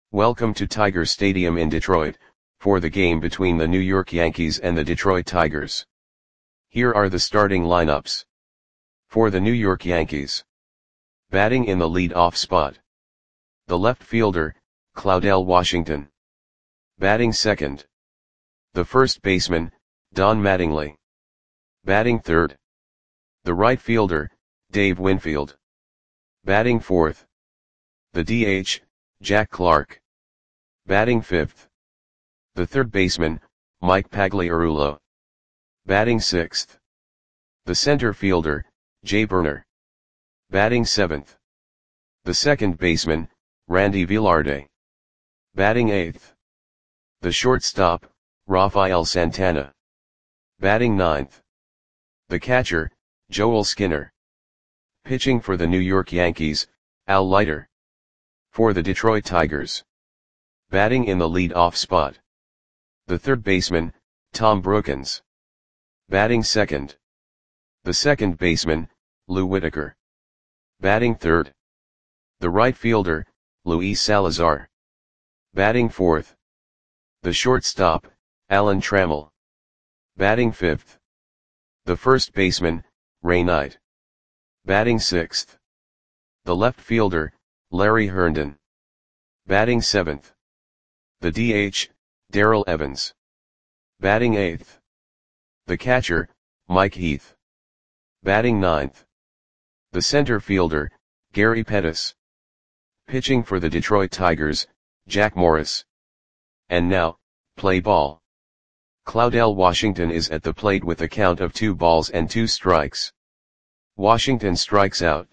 Welcome to Tiger Stadium in Detroit, for the game between the New York Yankees and the Detroit Tigers. Here are the starting lineups. For the New York Yankees. Batting in the lead-off spot. The left fielder, Claudell Washington. Batting second. The first baseman, Don Mattingly. Batting third. The right fielder, Dave Winfield. Batting fourth. The DH, Jack Clark. Batting fifth. The third baseman, Mike Pagliarulo. Batting sixth. The center fielder, Jay Burner. Batting seventh. The second baseman, Randy Velarde. Batting eighth. The shortstop, Rafael Santana. Batting ninth. The catcher, Joel Skinner. Pitching for the New York Yankees, Al Leiter. For the Detroit Tigers. Batting in the lead-off spot. The third baseman, Tom Brookens. Batting second. The second baseman, Lou Whitaker. Batting third. The right fielder, Luis Salazar. Batting fourth. The shortstop, Alan Trammell. Batting fifth. The first baseman, Ray Knight. Batting sixth. The left fielder, Larry Herndon. Batting seventh. The DH, Darrell Evans. Batting eighth. The catcher, Mike Heath. Batting ninth. The center fielder, Gary Pettis. Pitching for the Detroit Tigers, Jack Morris. And now, play ball. Claudell Washington is at the plate with a count of 2 balls and 2 strikes. Washington strikes out.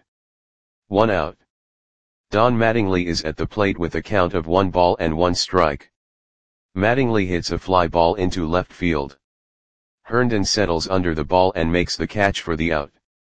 1 out. Don Mattingly is at the plate with a count of 1 ball and 1 strike. Mattingly hits a fly ball into left field. Herndon settles under the ball and makes the catch for the out.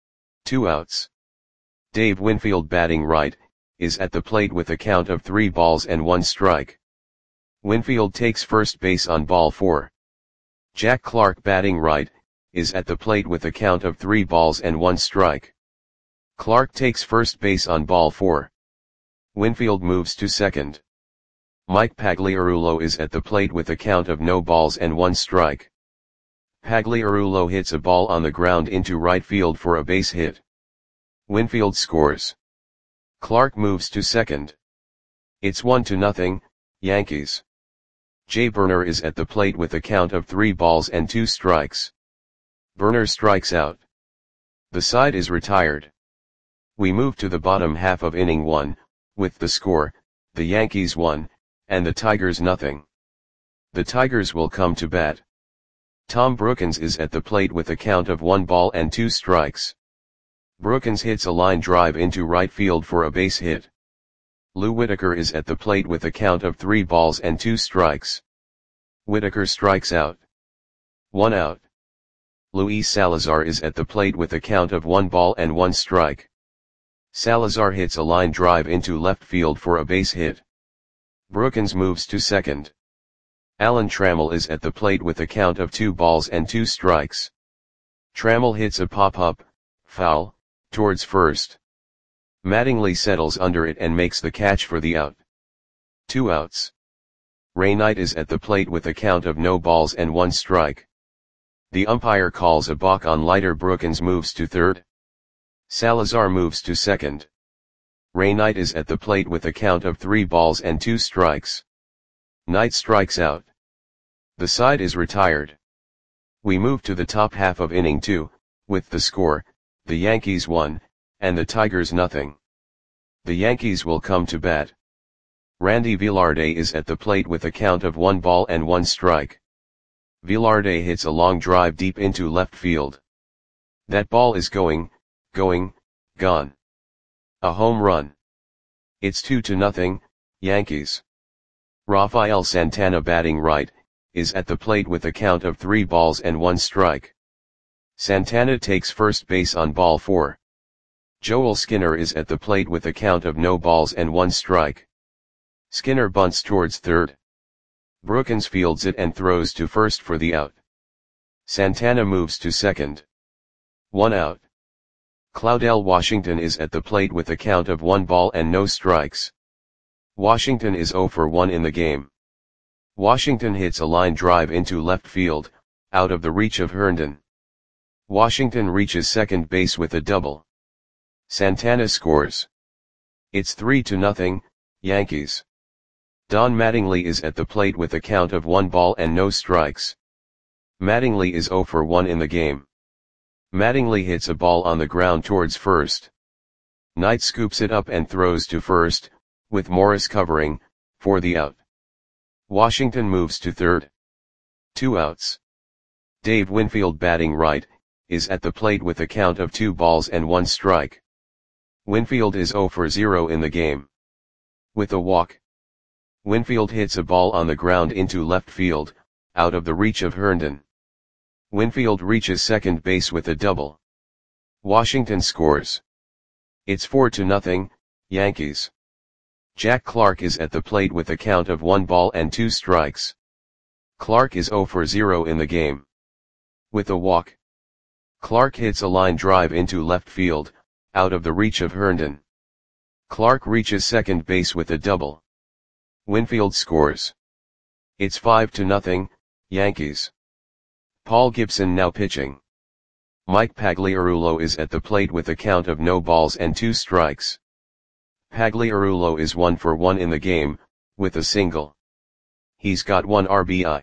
2 outs. Dave Winfield, batting right, is at the plate with a count of 3 balls and 1 strike. Winfield takes first base on ball 4. Jack Clark, batting right, is at the plate with a count of 3 balls and 1 strike. Clark takes first base on ball 4. Winfield moves to second. Mike Pagliarulo is at the plate with a count of no balls and 1 strike. Pagliarulo hits a ball on the ground into right field for a base hit. Winfield scores. Clark moves to second. It's 1-0, Yankees. Jay Burner is at the plate with a count of 3 balls and 2 strikes. Burner strikes out. The side is retired. We move to the bottom half of inning 1, with the score, the Yankees 1, and the Tigers 0. The Tigers will come to bat. Tom Brookens is at the plate with a count of 1 ball and 2 strikes. Brookens hits a line drive into right field for a base hit. Lou Whitaker is at the plate with a count of 3 balls and 2 strikes. Whitaker strikes out. 1 out. Luis Salazar is at the plate with a count of 1 ball and 1 strike. Salazar hits a line drive into left field for a base hit. Brookens moves to second. Alan Trammell is at the plate with a count of 2 balls and 2 strikes. Trammell hits a pop-up, foul, towards first. Mattingly settles under it and makes the catch for the out. 2 outs. Ray Knight is at the plate with a count of no balls and 1 strike. The umpire calls a balk on Leiter. Brookens moves to third. Salazar moves to second. Ray Knight is at the plate with a count of 3 balls and 2 strikes. Knight strikes out. The side is retired. We move to the top half of inning 2, with the score, the Yankees 1, and the Tigers 0. The Yankees will come to bat. Randy Velarde is at the plate with a count of 1 ball and 1 strike. Velarde hits a long drive deep into left field. That ball is gone. A home run. It's 2-0, Yankees. Rafael Santana, batting right, is at the plate with a count of 3 balls and 1 strike. Santana takes first base on ball 4. Joel Skinner is at the plate with a count of no balls and 1 strike. Skinner bunts towards third. Brookens fields it and throws to first for the out. Santana moves to second. 1 out. Claudell Washington is at the plate with a count of 1 ball and no strikes. Washington is 0 for 1 in the game. Washington hits a line drive into left field, out of the reach of Herndon. Washington reaches second base with a double. Santana scores. It's 3-0, Yankees. Don Mattingly is at the plate with a count of 1 ball and no strikes. Mattingly is 0 for 1 in the game. Mattingly hits a ball on the ground towards first. Knight scoops it up and throws to first, with Morris covering, for the out. Washington moves to third. 2 outs. Dave Winfield, batting right, is at the plate with a count of 2 balls and 1 strike. Winfield is 0 for 0 in the game. With a walk. Winfield hits a ball on the ground into left field, out of the reach of Herndon. Winfield reaches second base with a double. Washington scores. It's 4-0, Yankees. Jack Clark is at the plate with a count of 1 ball and 2 strikes. Clark is 0 for 0 in the game. With a walk. Clark hits a line drive into left field, out of the reach of Herndon. Clark reaches second base with a double. Winfield scores. It's 5-0, Yankees. Paul Gibson now pitching. Mike Pagliarulo is at the plate with a count of no balls and 2 strikes. Pagliarulo is 1 for 1 in the game, with a single. He's got 1 RBI.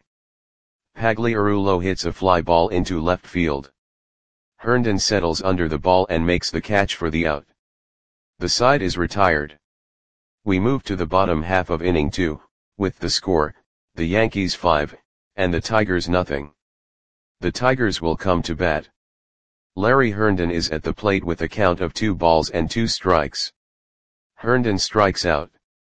Pagliarulo hits a fly ball into left field. Herndon settles under the ball and makes the catch for the out. The side is retired. We move to the bottom half of inning 2, with the score, the Yankees 5, and the Tigers nothing. The Tigers will come to bat. Larry Herndon is at the plate with a count of 2 balls and 2 strikes. Herndon strikes out.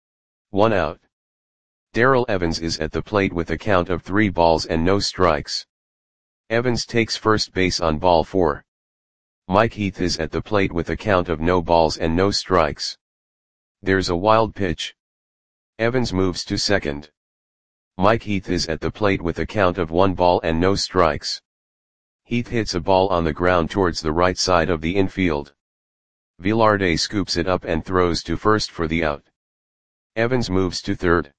1 out. Darrell Evans is at the plate with a count of 3 balls and no strikes. Evans takes first base on ball 4. Mike Heath is at the plate with a count of no balls and no strikes. There's a wild pitch. Evans moves to second. Mike Heath is at the plate with a count of 1 ball and no strikes. Heath hits a ball on the ground towards the right side of the infield. Velarde scoops it up and throws to first for the out. Evans moves to third.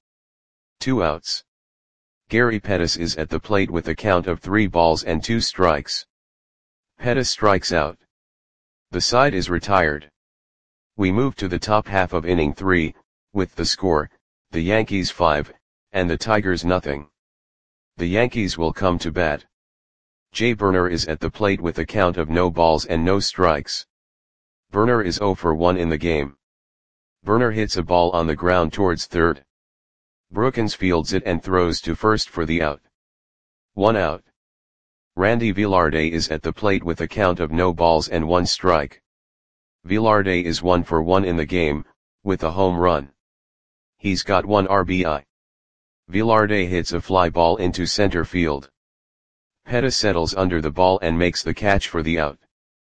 2 outs. Gary Pettis is at the plate with a count of 3 balls and 2 strikes. Pettis strikes out. The side is retired. We move to the top half of inning 3, with the score, the Yankees 5, and the Tigers nothing. The Yankees will come to bat. Jay Burner is at the plate with a count of no balls and no strikes. Burner is 0 for 1 in the game. Burner hits a ball on the ground towards third. Brookins fields it and throws to first for the out. 1 out. Randy Velarde is at the plate with a count of no balls and 1 strike. Velarde is 1 for 1 in the game, with a home run. He's got 1 RBI. Velarde hits a fly ball into center field. Pettis settles under the ball and makes the catch for the out.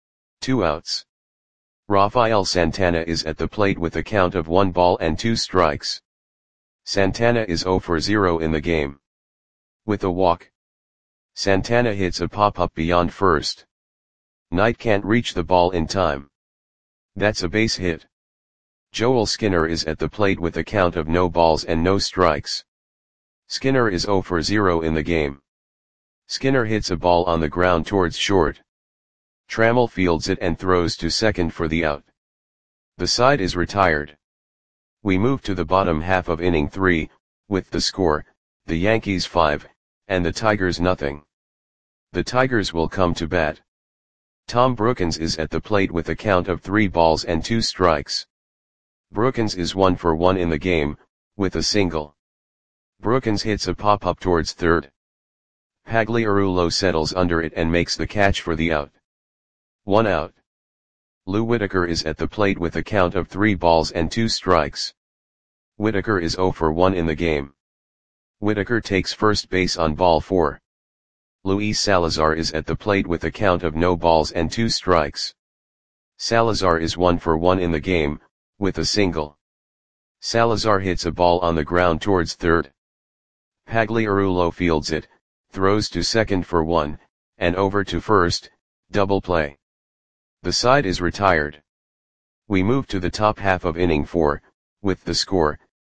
2 outs. Rafael Santana is at the plate with a count of 1 ball and 2 strikes. Santana is 0 for 0 in the game. With a walk. Santana hits a pop-up beyond first. Knight can't reach the ball in time. That's a base hit. Joel Skinner is at the plate with a count of no balls and no strikes. Skinner is 0 for 0 in the game. Skinner hits a ball on the ground towards short. Trammell fields it and throws to second for the out. The side is retired. We move to the bottom half of inning 3, with the score, the Yankees 5, and the Tigers nothing. The Tigers will come to bat. Tom Brookins is at the plate with a count of 3 balls and 2 strikes. Brookins is 1 for 1 in the game, with a single. Brookins hits a pop-up towards third. Pagliarulo settles under it and makes the catch for the out. 1 out. Lou Whitaker is at the plate with a count of 3 balls and 2 strikes. Whitaker is 0 for 1 in the game. Whitaker takes first base on ball 4. Luis Salazar is at the plate with a count of no balls and 2 strikes. Salazar is 1 for 1 in the game, with a single. Salazar hits a ball on the ground towards third. Pagliarulo fields it, throws to second for 1, and over to first, double play. The side is retired. We move to the top half of inning 4, with the score,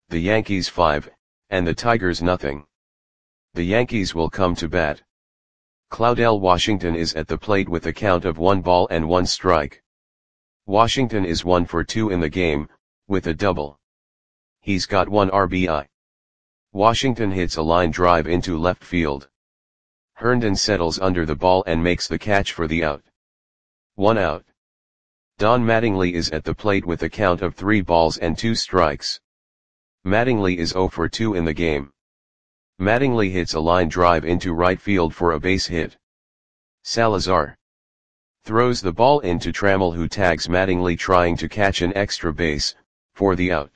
the Yankees 5, and the Tigers nothing. The Yankees will come to bat. Claudell Washington is at the plate with a count of 1 ball and 1 strike. Washington is 1 for 2 in the game, with a double. He's got 1 RBI. Washington hits a line drive into left field. Herndon settles under the ball and makes the catch for the out. 1 out. Don Mattingly is at the plate with a count of 3 balls and 2 strikes. Mattingly is 0 for 2 in the game. Mattingly hits a line drive into right field for a base hit. Salazar throws the ball into Trammell, who tags Mattingly trying to catch an extra base, for the out.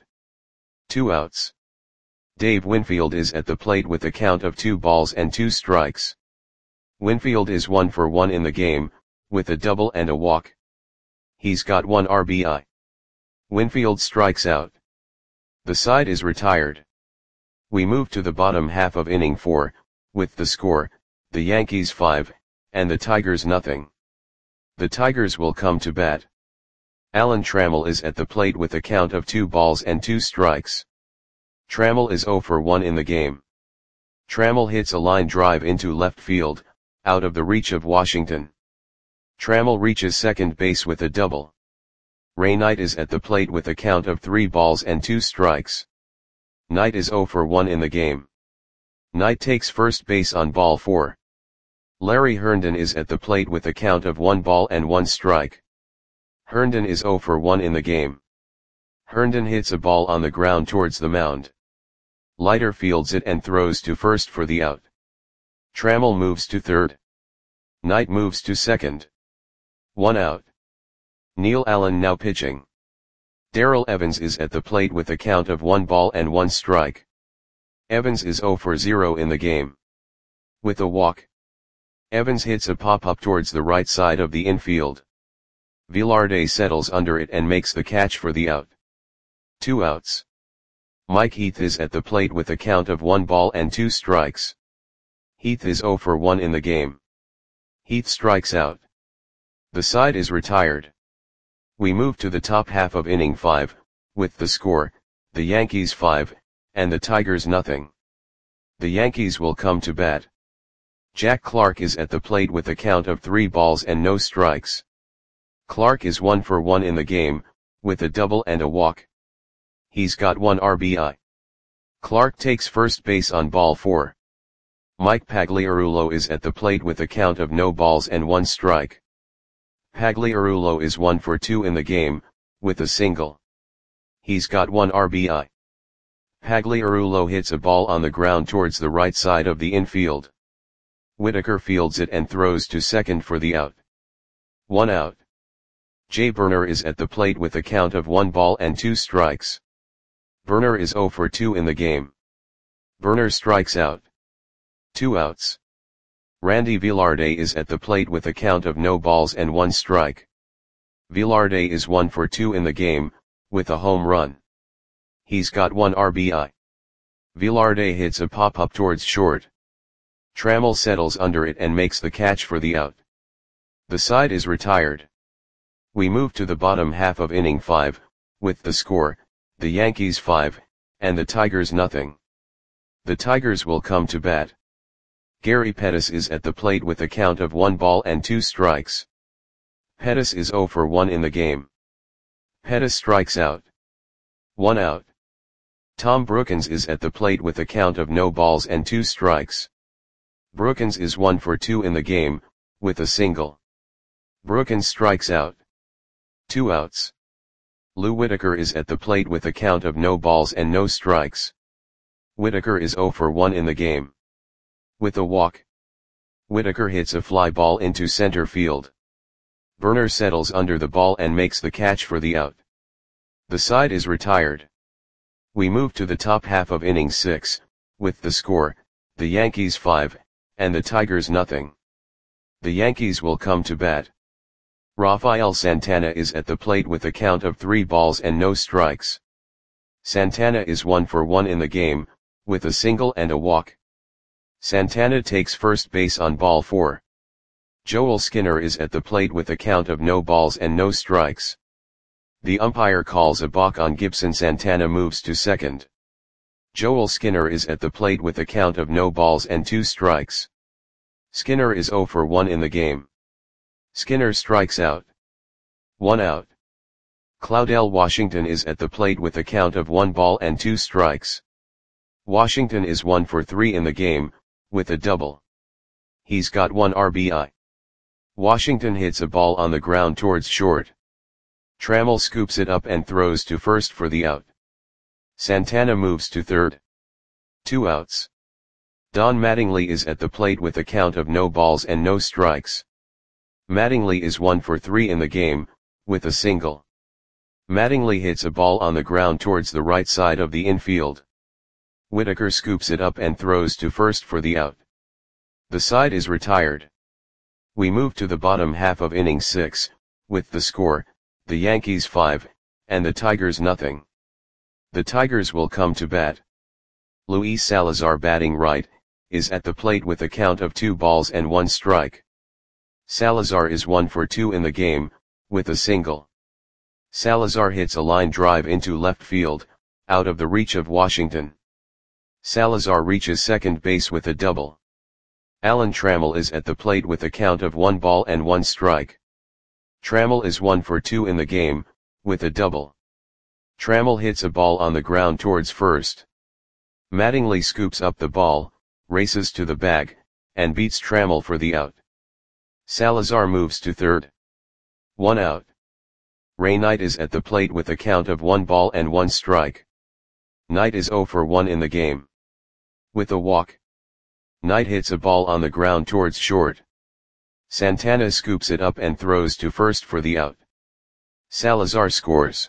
2 outs. Dave Winfield is at the plate with a count of 2 balls and 2 strikes. Winfield is 1 for 1 in the game, with a double and a walk. He's got 1 RBI. Winfield strikes out. The side is retired. We move to the bottom half of inning 4, with the score, the Yankees 5, and the Tigers nothing. The Tigers will come to bat. Alan Trammell is at the plate with a count of 2 balls and 2 strikes. Trammell is 0 for 1 in the game. Trammell hits a line drive into left field, out of the reach of Washington. Trammell reaches second base with a double. Ray Knight is at the plate with a count of 3 balls and 2 strikes. Knight is 0 for 1 in the game. Knight takes first base on ball 4. Larry Herndon is at the plate with a count of 1 ball and 1 strike. Herndon is 0 for 1 in the game. Herndon hits a ball on the ground towards the mound. Leiter fields it and throws to first for the out. Trammell moves to third. Knight moves to second. 1 out. Neil Allen now pitching. Darrell Evans is at the plate with a count of 1 ball and 1 strike. Evans is 0 for 0 in the game. With a walk. Evans hits a pop-up towards the right side of the infield. Velarde settles under it and makes the catch for the out. 2 outs. Mike Heath is at the plate with a count of 1 ball and 2 strikes. Heath is 0 for 1 in the game. Heath strikes out. The side is retired. We move to the top half of inning 5, with the score, the Yankees 5, and the Tigers nothing. The Yankees will come to bat. Jack Clark is at the plate with a count of 3 balls and no strikes. Clark is 1 for 1 in the game, with a double and a walk. He's got 1 RBI. Clark takes first base on ball 4. Mike Pagliarulo is at the plate with a count of no balls and 1 strike. Pagliarulo is 1 for 2 in the game, with a single. He's got 1 RBI. Pagliarulo hits a ball on the ground towards the right side of the infield. Whitaker fields it and throws to second for the out. 1 out. Jay Burner is at the plate with a count of 1 ball and 2 strikes. Burner is 0 for 2 in the game. Burner strikes out. 2 outs. Randy Velarde is at the plate with a count of no balls and 1 strike. Velarde is 1 for 2 in the game, with a home run. He's got 1 RBI. Velarde hits a pop-up towards short. Trammell settles under it and makes the catch for the out. The side is retired. We move to the bottom half of inning 5, with the score, the Yankees 5, and the Tigers nothing. The Tigers will come to bat. Gary Pettis is at the plate with a count of 1 ball and 2 strikes. Pettis is 0 for 1 in the game. Pettis strikes out. 1 out. Tom Brookens is at the plate with a count of no balls and 2 strikes. Brookens is 1 for 2 in the game, with a single. Brookens strikes out. 2 outs. Lou Whitaker is at the plate with a count of no balls and no strikes. Whitaker is 0 for 1 in the game. With a walk. Whitaker hits a fly ball into center field. Burner settles under the ball and makes the catch for the out. The side is retired. We move to the top half of inning 6, with the score, the Yankees 5, and the Tigers nothing. The Yankees will come to bat. Rafael Santana is at the plate with a count of 3 balls and no strikes. Santana is 1 for 1 in the game, with a single and a walk. Santana takes first base on ball 4. Joel Skinner is at the plate with a count of no balls and no strikes. The umpire calls a balk on Gibson. Santana moves to second. Joel Skinner is at the plate with a count of no balls and 2 strikes. Skinner is 0 for 1 in the game. Skinner strikes out. 1 out. Claudell Washington is at the plate with a count of 1 ball and 2 strikes. Washington is 1 for 3 in the game, with a double. He's got 1 RBI. Washington hits a ball on the ground towards short. Trammell scoops it up and throws to first for the out. Santana moves to third. 2 outs. Don Mattingly is at the plate with a count of no balls and no strikes. Mattingly is 1 for 3 in the game, with a single. Mattingly hits a ball on the ground towards the right side of the infield. Whitaker scoops it up and throws to first for the out. The side is retired. We move to the bottom half of inning 6, with the score, the Yankees 5, and the Tigers nothing. The Tigers will come to bat. Luis Salazar, batting right, is at the plate with a count of 2 balls and 1 strike. Salazar is 1 for 2 in the game, with a single. Salazar hits a line drive into left field, out of the reach of Washington. Salazar reaches second base with a double. Alan Trammell is at the plate with a count of 1 ball and 1 strike. Trammell is 1 for 2 in the game, with a double. Trammell hits a ball on the ground towards first. Mattingly scoops up the ball, races to the bag, and beats Trammell for the out. Salazar moves to third. 1 out. Ray Knight is at the plate with a count of 1 ball and 1 strike. Knight is 0 for 1 in the game. With a walk. Knight hits a ball on the ground towards short. Santana scoops it up and throws to first for the out. Salazar scores.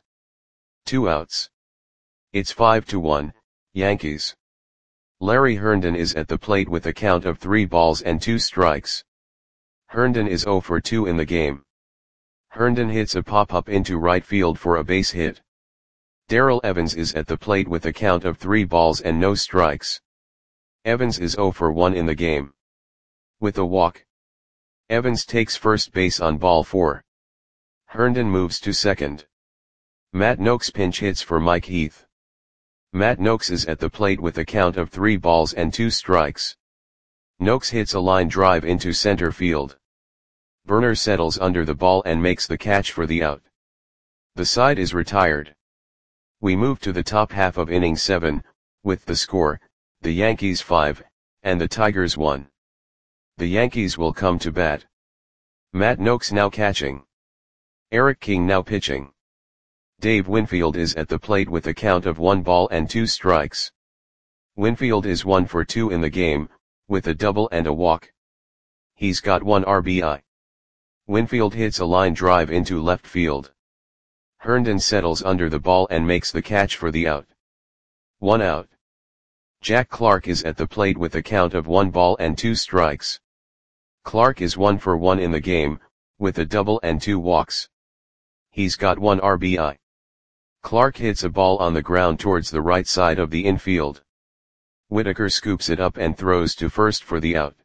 2 outs. It's 5-1, Yankees. Larry Herndon is at the plate with a count of 3 balls and 2 strikes. Herndon is 0 for 2 in the game. Herndon hits a pop-up into right field for a base hit. Darrell Evans is at the plate with a count of 3 balls and no strikes. Evans is 0 for 1 in the game. With a walk. Evans takes first base on ball 4. Herndon moves to second. Matt Noakes pinch hits for Mike Heath. Matt Noakes is at the plate with a count of 3 balls and 2 strikes. Noakes hits a line drive into center field. Burner settles under the ball and makes the catch for the out. The side is retired. We move to the top half of inning 7, with the score, the Yankees 5, and the Tigers 1. The Yankees will come to bat. Matt Noakes now catching. Eric King now pitching. Dave Winfield is at the plate with a count of 1 ball and 2 strikes. Winfield is 1 for 2 in the game, with a double and a walk. He's got 1 RBI. Winfield hits a line drive into left field. Herndon settles under the ball and makes the catch for the out. 1 out. Jack Clark is at the plate with a count of 1 ball and 2 strikes. Clark is 1 for 1 in the game, with a double and 2 walks. He's got 1 RBI. Clark hits a ball on the ground towards the right side of the infield. Whitaker scoops it up and throws to first for the out.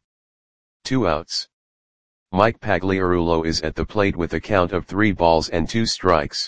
2 outs. Mike Pagliarulo is at the plate with a count of 3 balls and 2 strikes.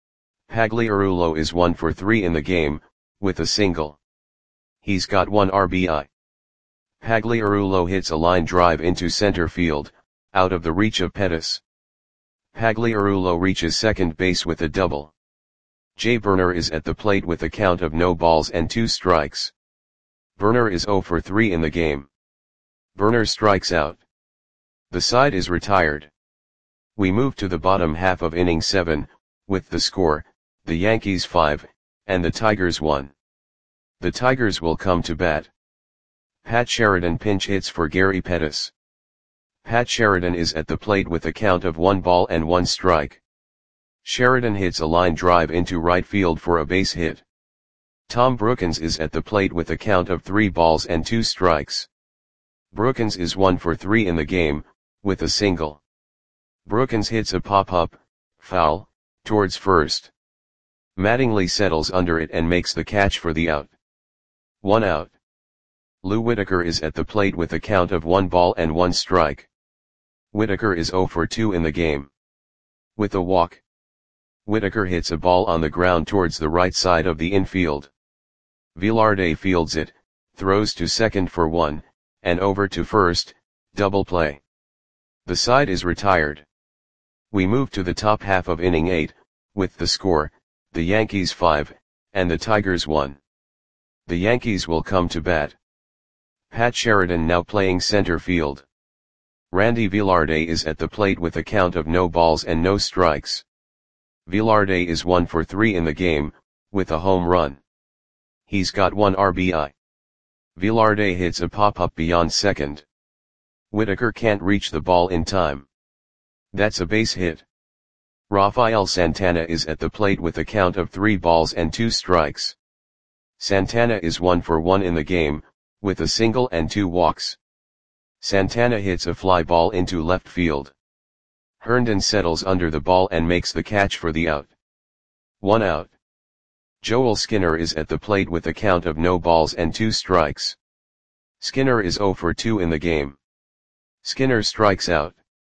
Pagliarulo is 1 for 3 in the game, with a single. He's got 1 RBI. Pagliarulo hits a line drive into center field, out of the reach of Pettis. Pagliarulo reaches second base with a double. Jay Burner is at the plate with a count of no balls and 2 strikes. Burner is 0 for 3 in the game. Burner strikes out. The side is retired. We move to the bottom half of inning 7, with the score, the Yankees 5, and the Tigers 1. The Tigers will come to bat. Pat Sheridan pinch hits for Gary Pettis. Pat Sheridan is at the plate with a count of 1 ball and 1 strike. Sheridan hits a line drive into right field for a base hit. Tom Brookins is at the plate with a count of 3 balls and 2 strikes. Brookins is 1 for 3 in the game, with a single. Brookins hits a pop-up, foul, towards first. Mattingly settles under it and makes the catch for the out. 1 out. Lou Whitaker is at the plate with a count of 1 ball and 1 strike. Whitaker is 0 for 2 in the game. With a walk. Whitaker hits a ball on the ground towards the right side of the infield. Velarde fields it, throws to second for one, and over to first, double play. The side is retired. We move to the top half of inning 8, with the score, the Yankees 5, and the Tigers 1. The Yankees will come to bat. Pat Sheridan now playing center field. Randy Velarde is at the plate with a count of no balls and no strikes. Velarde is 1 for 3 in the game, with a home run. He's got 1 RBI. Velarde hits a pop-up beyond second. Whitaker can't reach the ball in time. That's a base hit. Rafael Santana is at the plate with a count of 3 balls and 2 strikes. Santana is 1 for 1 in the game, with a single and 2 walks. Santana hits a fly ball into left field. Herndon settles under the ball and makes the catch for the out. 1 out. Joel Skinner is at the plate with a count of no balls and 2 strikes. Skinner is 0 for 2 in the game. Skinner strikes out.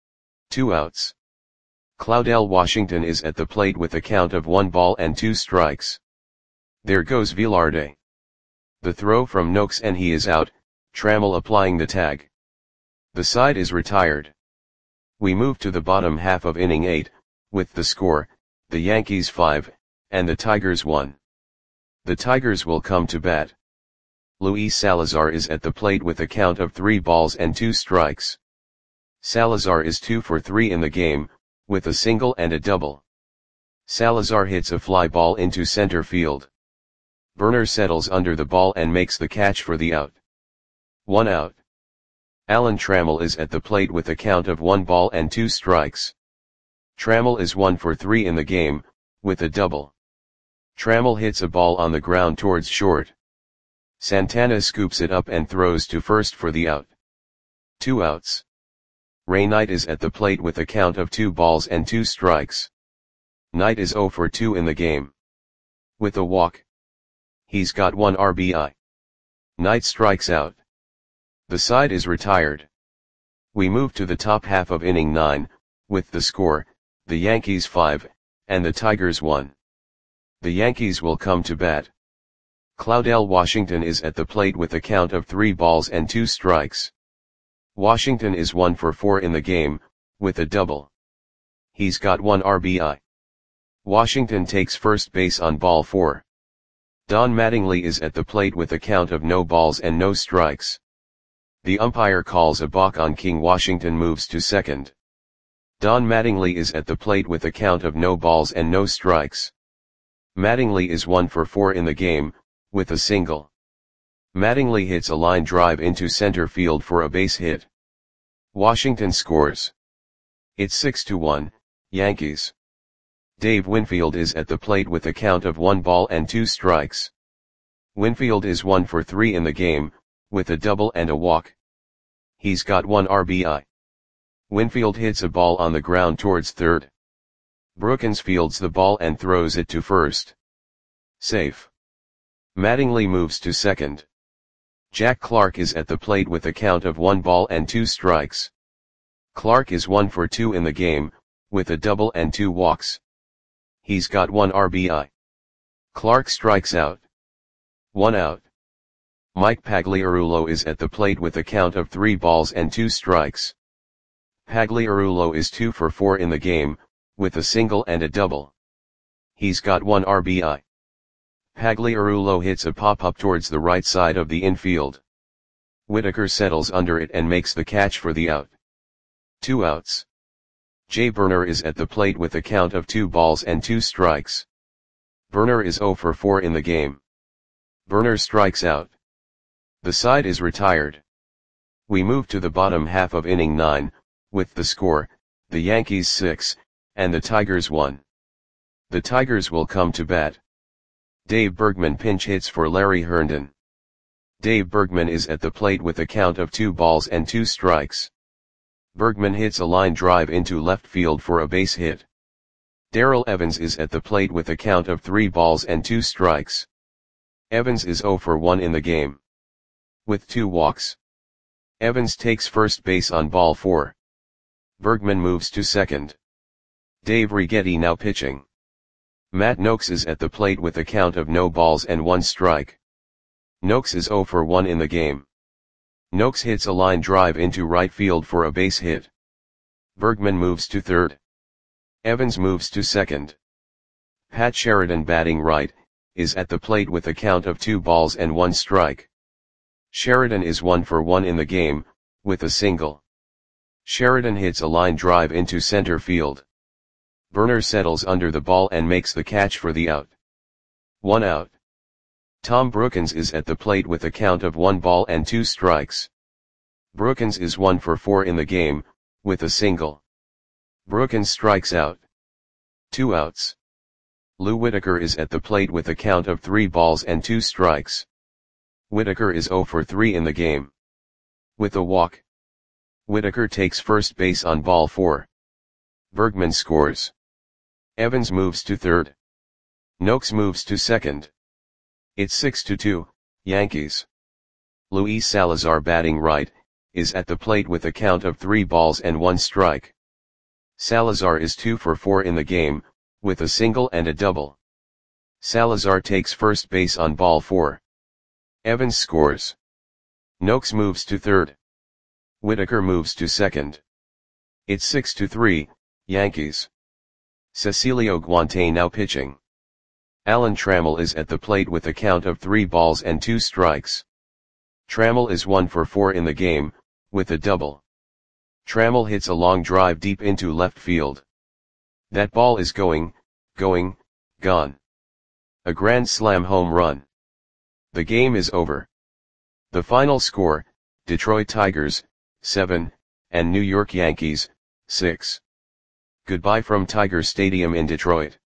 2 outs. Claudell Washington is at the plate with a count of 1 ball and 2 strikes. There goes Velarde. The throw from Noakes and he is out, Trammell applying the tag. The side is retired. We move to the bottom half of inning 8, with the score, the Yankees 5, and the Tigers 1. The Tigers will come to bat. Luis Salazar is at the plate with a count of 3 balls and 2 strikes. Salazar is 2 for 3 in the game, with a single and a double. Salazar hits a fly ball into center field. Burner settles under the ball and makes the catch for the out. 1 out. Alan Trammell is at the plate with a count of 1 ball and 2 strikes. Trammell is 1 for 3 in the game, with a double. Trammell hits a ball on the ground towards short. Santana scoops it up and throws to first for the out. 2 outs. Ray Knight is at the plate with a count of 2 balls and 2 strikes. Knight is 0 for 2 in the game. With a walk. He's got 1 RBI. Knight strikes out. The side is retired. We move to the top half of inning 9, with the score, the Yankees 5, and the Tigers 1. The Yankees will come to bat. Claudell Washington is at the plate with a count of 3 balls and 2 strikes. Washington is 1 for 4 in the game, with a double. He's got 1 RBI. Washington takes first base on ball 4. Don Mattingly is at the plate with a count of no balls and no strikes. The umpire calls a balk on King. Washington moves to second. Don Mattingly is at the plate with a count of no balls and no strikes. Mattingly is 1 for 4 in the game, with a single. Mattingly hits a line drive into center field for a base hit. Washington scores. It's 6-1, Yankees. Dave Winfield is at the plate with a count of 1 ball and 2 strikes. Winfield is 1 for 3 in the game, with a double and a walk. He's got 1 RBI. Winfield hits a ball on the ground towards third. Brookins fields the ball and throws it to first. Safe. Mattingly moves to second. Jack Clark is at the plate with a count of 1 ball and 2 strikes. Clark is 1 for 2 in the game, with a double and 2 walks. He's got 1 RBI. Clark strikes out. 1 out. Mike Pagliarulo is at the plate with a count of 3 balls and 2 strikes. Pagliarulo is 2 for 4 in the game, with a single and a double. He's got 1 RBI. Pagliarulo hits a pop-up towards the right side of the infield. Whitaker settles under it and makes the catch for the out. 2 outs. Jay Burner is at the plate with a count of 2 balls and 2 strikes. Burner is 0 for 4 in the game. Burner strikes out. The side is retired. We move to the bottom half of inning 9, with the score, the Yankees 6, and the Tigers 1. The Tigers will come to bat. Dave Bergman pinch hits for Larry Herndon. Dave Bergman is at the plate with a count of 2 balls and 2 strikes. Bergman hits a line drive into left field for a base hit. Darrell Evans is at the plate with a count of 3 balls and 2 strikes. Evans is 0 for 1 in the game. With 2 walks. Evans takes first base on ball 4. Bergman moves to second. Dave Righetti now pitching. Matt Noakes is at the plate with a count of no balls and 1 strike. Noakes is 0 for 1 in the game. Noakes hits a line drive into right field for a base hit. Bergman moves to third. Evans moves to second. Pat Sheridan, batting right, is at the plate with a count of 2 balls and 1 strike. Sheridan is 1 for 1 in the game, with a single. Sheridan hits a line drive into center field. Burner settles under the ball and makes the catch for the out. 1 out. Tom Brookens is at the plate with a count of 1 ball and 2 strikes. Brookens is 1 for 4 in the game, with a single. Brookens strikes out. 2 outs. Lou Whitaker is at the plate with a count of 3 balls and 2 strikes. Whitaker is 0 for 3 in the game. With a walk. Whitaker takes first base on ball 4. Bergman scores. Evans moves to third. Noakes moves to second. It's 6-2, Yankees. Luis Salazar, batting right, is at the plate with a count of 3 balls and 1 strike. Salazar is 2 for 4 in the game, with a single and a double. Salazar takes first base on ball 4. Evans scores. Noakes moves to third. Whitaker moves to second. It's 6-3, Yankees. Cecilio Guante now pitching. Alan Trammell is at the plate with a count of 3 balls and 2 strikes. Trammell is 1 for 4 in the game, with a double. Trammell hits a long drive deep into left field. That ball is gone. A grand slam home run. The game is over. The final score, Detroit Tigers, 7, and New York Yankees, 6. Goodbye from Tiger Stadium in Detroit.